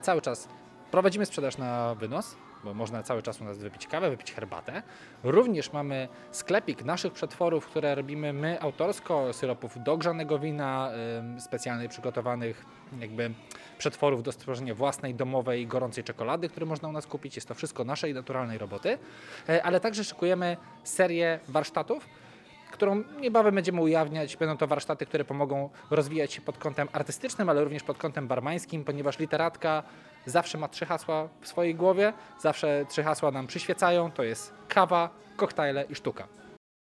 Cały czas prowadzimy sprzedaż na wynos, bo można cały czas u nas wypić kawę, wypić herbatę. Również mamy sklepik naszych przetworów, które robimy my autorsko, syropów do grzanego wina, specjalnie przygotowanych przetworów do stworzenia własnej domowej gorącej czekolady, które można u nas kupić. Jest to wszystko naszej naturalnej roboty, ale także szykujemy serię warsztatów, którą niebawem będziemy ujawniać. Będą to warsztaty, które pomogą rozwijać się pod kątem artystycznym, ale również pod kątem barmańskim, ponieważ literatka zawsze ma 3 hasła w swojej głowie, zawsze 3 hasła nam przyświecają, to jest kawa, koktajle i sztuka.